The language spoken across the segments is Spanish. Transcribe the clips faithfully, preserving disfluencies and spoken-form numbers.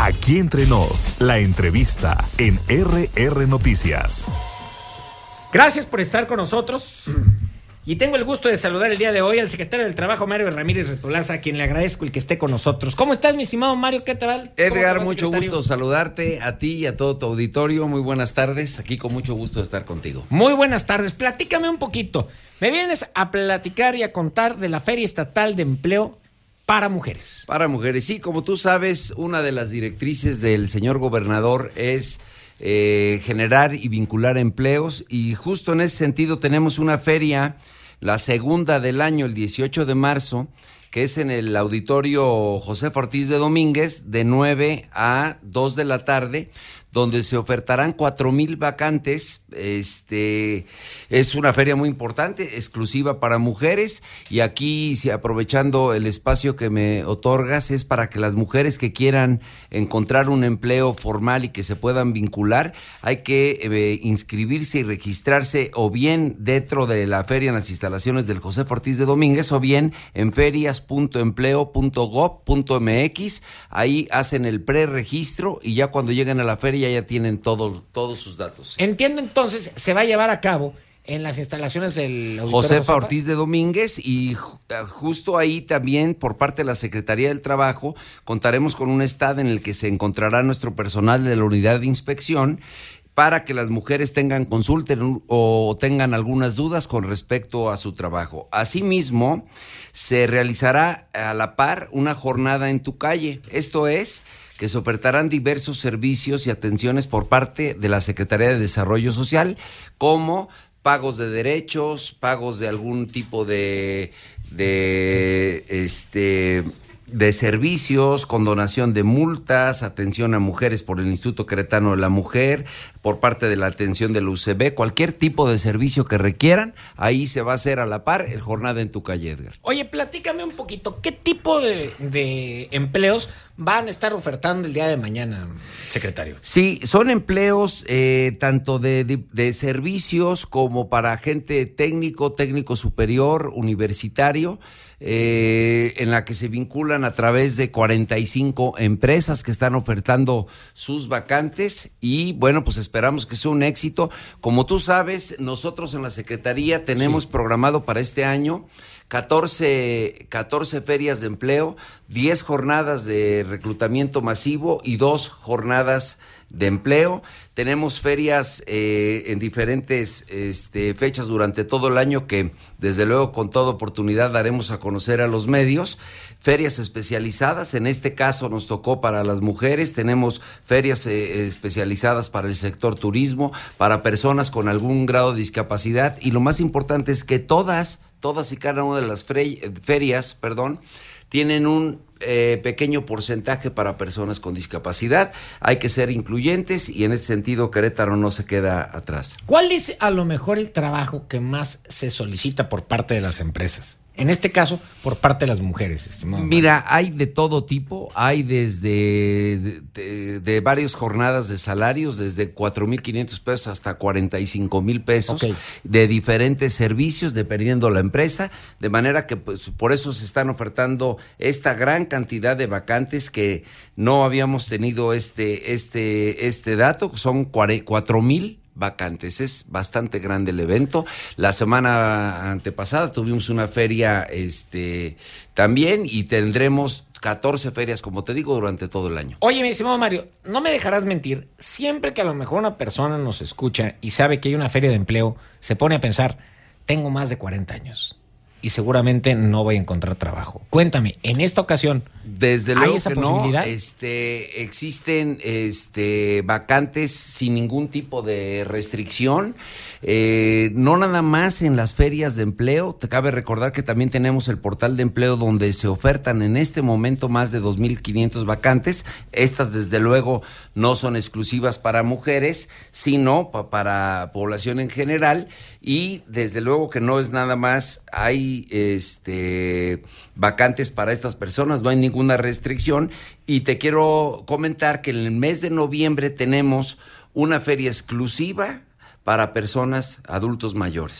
Aquí entre nos, la entrevista en R R Noticias. Gracias por estar con nosotros. Y tengo el gusto de saludar el día de hoy al secretario del Trabajo, Mario Ramírez Retolaza, a quien le agradezco el que esté con nosotros. ¿Cómo estás, mi estimado Mario? ¿Qué tal? Edgar, mucho gusto saludarte a ti y a todo tu auditorio. Muy buenas tardes. Aquí con mucho gusto de estar contigo. Muy buenas tardes. Platícame un poquito. Me vienes a platicar y a contar de la Feria Estatal de Empleo para Mujeres. Para mujeres, sí. Como tú sabes, una de las directrices del señor gobernador es eh, generar y vincular empleos. Y justo en ese sentido tenemos una feria, la segunda del año, el dieciocho de marzo, que es en el auditorio Josefa Ortiz de Domínguez, de nueve a dos de la tarde, donde se ofertarán cuatro mil vacantes. Este es una feria muy importante, exclusiva para mujeres, y aquí, si aprovechando el espacio que me otorgas, es para que las mujeres que quieran encontrar un empleo formal y que se puedan vincular, hay que eh, inscribirse y registrarse o bien dentro de la feria en las instalaciones del Josefa Ortiz de Domínguez o bien en ferias punto empleo punto gob punto m x. Ahí hacen el preregistro y ya cuando lleguen a la feria ya tienen todo, todos sus datos. Entiendo, entonces, se va a llevar a cabo en las instalaciones del auditorio Josefa Josefa Ortiz de Domínguez, y justo ahí también por parte de la Secretaría del Trabajo contaremos con un stand en el que se encontrará nuestro personal de la unidad de inspección para que las mujeres tengan consulten o tengan algunas dudas con respecto a su trabajo. Asimismo, se realizará a la par una jornada en tu calle. Esto es que se ofertarán diversos servicios y atenciones por parte de la Secretaría de Desarrollo Social, como pagos de derechos, pagos de algún tipo de, de este... de servicios, condonación de multas, atención a mujeres por el Instituto Queretano de la Mujer, por parte de la atención del U C B, cualquier tipo de servicio que requieran, ahí se va a hacer a la par el jornada en tu calle, Edgar. Oye, platícame un poquito, ¿qué tipo de, de empleos van a estar ofertando el día de mañana, secretario? Sí, son empleos eh, tanto de, de, de servicios como para gente técnico, técnico superior, universitario, eh, en la que se vinculan a través de cuarenta y cinco empresas que están ofertando sus vacantes, y bueno, pues esperamos que sea un éxito. Como tú sabes, nosotros en la Secretaría tenemos sí. programado para este año catorce, catorce ferias de empleo, diez jornadas de reclutamiento masivo y dos jornadas de empleo. Tenemos ferias eh, en diferentes este, fechas durante todo el año que desde luego con toda oportunidad daremos a conocer a los medios. Ferias especializadas, en este caso nos tocó para las mujeres. Tenemos ferias eh, especializadas para el sector turismo, para personas con algún grado de discapacidad, y lo más importante es que todas, todas y cada una de las fre- ferias, perdón, tienen un eh, pequeño porcentaje para personas con discapacidad. Hay que ser incluyentes y en ese sentido Querétaro no se queda atrás. ¿Cuál es a lo mejor el trabajo que más se solicita por parte de las empresas? En este caso, por parte de las mujeres, estimado. Mira, hay de todo tipo, hay desde de, de, de varias jornadas de salarios, desde cuatro mil quinientos pesos hasta cuarenta y cinco mil pesos, okay, de diferentes servicios, dependiendo la empresa, de manera que pues por eso se están ofertando esta gran cantidad de vacantes que no habíamos tenido este, este, este dato, son cuatro mil vacantes. Es bastante grande el evento. La semana antepasada tuvimos una feria este también y tendremos catorce ferias, como te digo, durante todo el año. Oye, mi estimado Mario, no me dejarás mentir, siempre que a lo mejor una persona nos escucha y sabe que hay una feria de empleo, se pone a pensar, tengo más de cuarenta años y seguramente no voy a encontrar trabajo. Cuéntame, en esta ocasión, desde luego ¿hay esa que posibilidad? No, este, existen este, vacantes sin ningún tipo de restricción, eh, no nada más en las ferias de empleo. Te cabe recordar que también tenemos el portal de empleo donde se ofertan en este momento más de dos mil quinientas vacantes. Estas desde luego no son exclusivas para mujeres, sino pa- para población en general, y desde luego que no es nada más, hay este vacantes para estas personas, no hay ninguna restricción. Y te quiero comentar que en el mes de noviembre tenemos una feria exclusiva para personas adultos mayores.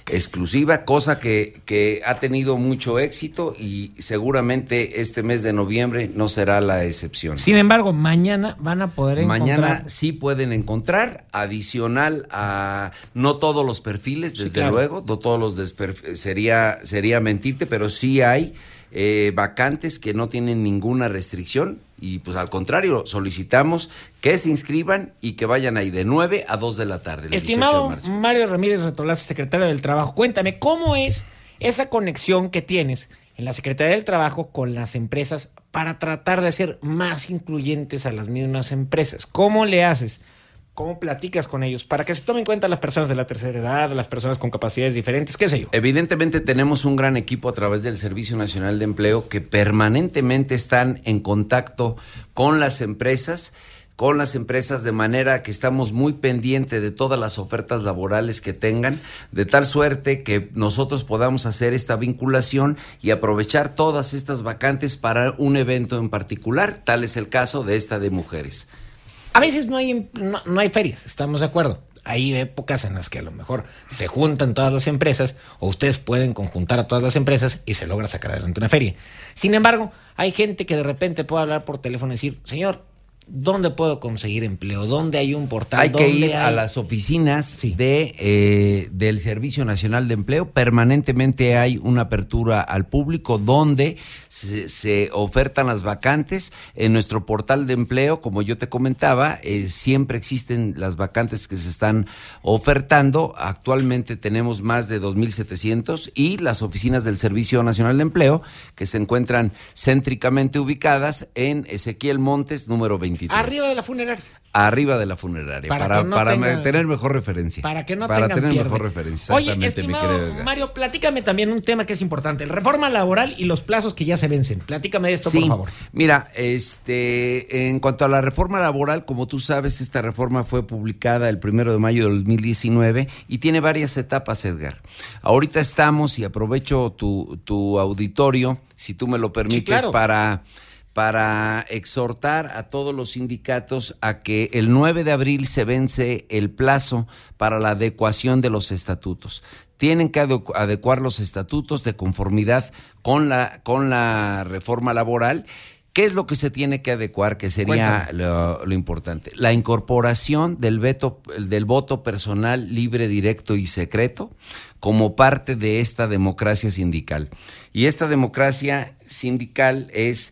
exclusiva, cosa que, que ha tenido mucho éxito y seguramente este mes de noviembre no será la excepción. Sin embargo, mañana van a poder encontrar. Mañana sí pueden encontrar, adicional a no todos los perfiles, desde sí, claro. luego, no todos los desperf- sería, sería mentirte, pero sí hay eh, vacantes que no tienen ninguna restricción y pues al contrario, solicitamos que se inscriban y que vayan ahí de nueve a dos de la tarde. Estimado Mario Ramírez Retolaza, secretario del Trabajo, cuéntame, ¿cómo es esa conexión que tienes en la Secretaría del Trabajo con las empresas para tratar de hacer más incluyentes a las mismas empresas? ¿Cómo le haces? ¿Cómo platicas con ellos? Para que se tomen en cuenta las personas de la tercera edad, las personas con capacidades diferentes, qué sé yo. Evidentemente tenemos un gran equipo a través del Servicio Nacional de Empleo que permanentemente están en contacto con las empresas, con las empresas de manera que estamos muy pendientes de todas las ofertas laborales que tengan, de tal suerte que nosotros podamos hacer esta vinculación y aprovechar todas estas vacantes para un evento en particular. Tal es el caso de esta de mujeres. A veces no hay, no, no hay ferias, estamos de acuerdo. Hay épocas en las que a lo mejor se juntan todas las empresas o ustedes pueden conjuntar a todas las empresas y se logra sacar adelante una feria. Sin embargo, hay gente que de repente puede hablar por teléfono y decir, señor, ¿dónde puedo conseguir empleo? ¿Dónde hay un portal? Hay que ir hay... a las oficinas sí. de eh, del Servicio Nacional de Empleo. Permanentemente hay una apertura al público donde se, se ofertan las vacantes. En nuestro portal de empleo, como yo te comentaba, eh, siempre existen las vacantes que se están ofertando. Actualmente tenemos más de dos mil setecientos y las oficinas del Servicio Nacional de Empleo que se encuentran céntricamente ubicadas en Ezequiel Montes, número veintitrés. Arriba de la funeraria. Arriba de la funeraria, para, para, no para tenga, tener mejor referencia. Para que no Para tener pierde. mejor referencia. Oye, estimado Mario, platícame también un tema que es importante, reforma laboral y los plazos que ya se vencen. Platícame de esto, sí, por favor. Mira, este, en cuanto a la reforma laboral, como tú sabes, esta reforma fue publicada el primero de mayo del dos mil diecinueve y tiene varias etapas, Edgar. Ahorita estamos, y aprovecho tu, tu auditorio, si tú me lo permites, sí, claro. para... para exhortar a todos los sindicatos a que el nueve de abril se vence el plazo para la adecuación de los estatutos. Tienen que adecuar los estatutos de conformidad con la, con la reforma laboral. ¿Qué es lo que se tiene que adecuar? Que sería lo, lo importante. La incorporación del, veto, del voto personal libre, directo y secreto como parte de esta democracia sindical. Y esta democracia sindical es...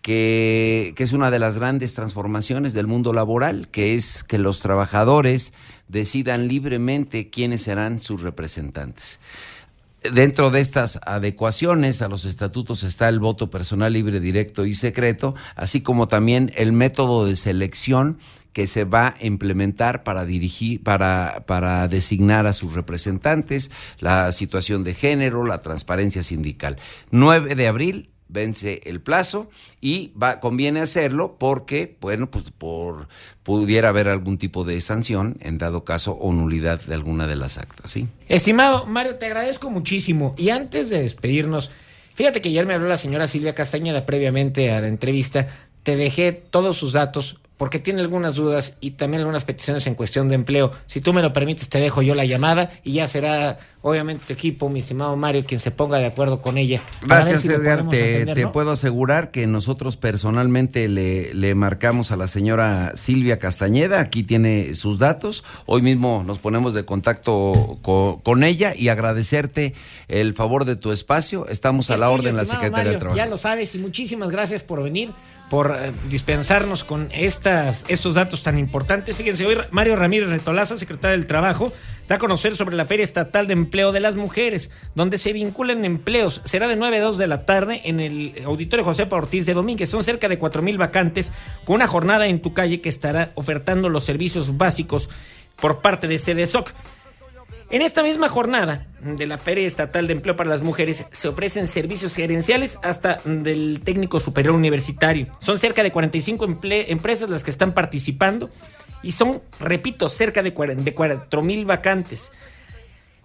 Que, que es una de las grandes transformaciones del mundo laboral, que es que los trabajadores decidan libremente quiénes serán sus representantes. Dentro de estas adecuaciones a los estatutos está el voto personal libre, directo y secreto, así como también el método de selección que se va a implementar para dirigir, para, para designar a sus representantes, la situación de género, la transparencia sindical. nueve de abril vence el plazo y va, conviene hacerlo porque, bueno, pues por pudiera haber algún tipo de sanción en dado caso o nulidad de alguna de las actas, ¿sí? Estimado Mario, te agradezco muchísimo. Y antes de despedirnos, fíjate que ayer me habló la señora Silvia Castañeda previamente a la entrevista. Te dejé todos sus datos porque tiene algunas dudas y también algunas peticiones en cuestión de empleo. Si tú me lo permites, te dejo yo la llamada y ya será, obviamente, tu equipo, mi estimado Mario, quien se ponga de acuerdo con ella. Gracias, si Edgar. Te, atender, te ¿no? puedo asegurar que nosotros personalmente le, le marcamos a la señora Silvia Castañeda. Aquí tiene sus datos. Hoy mismo nos ponemos de contacto con, con ella y agradecerte el favor de tu espacio. Estamos a la orden en la Secretaría del Trabajo. Ya lo sabes y muchísimas gracias por venir, por eh, dispensarnos con estas, estos datos tan importantes. Fíjense, hoy Mario Ramírez Retolaza, secretario del Trabajo, da a conocer sobre la Feria Estatal de Empleo de las Mujeres, donde se vinculan empleos. Será de nueve a dos de la tarde en el Auditorio Josefa Ortiz de Domínguez. Son cerca de cuatro mil vacantes, con una jornada en tu calle que estará ofertando los servicios básicos por parte de CDSOC. En esta misma jornada de la Feria Estatal de Empleo para las Mujeres se ofrecen servicios gerenciales hasta del técnico superior universitario. Son cerca de cuarenta y cinco emple- empresas las que están participando y son, repito, cerca de cuatro mil vacantes.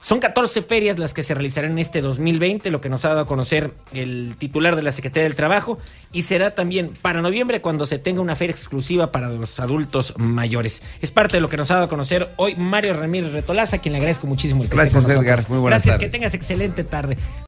Son catorce ferias las que se realizarán en este dos mil veinte, lo que nos ha dado a conocer el titular de la Secretaría del Trabajo, y será también para noviembre cuando se tenga una feria exclusiva para los adultos mayores. Es parte de lo que nos ha dado a conocer hoy Mario Ramírez Retolaza, a quien le agradezco muchísimo el que Gracias, esté con Edgar. nosotros. Muy buenas Gracias, tardes. que tengas excelente tarde.